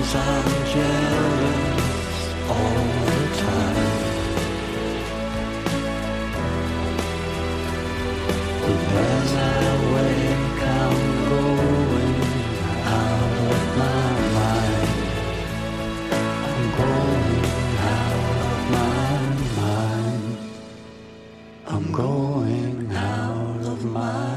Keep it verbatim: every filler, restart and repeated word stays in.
I'm jealous all the time. As I wake, I'm going out of my mind. I'm going out of my mind. I'm going out of my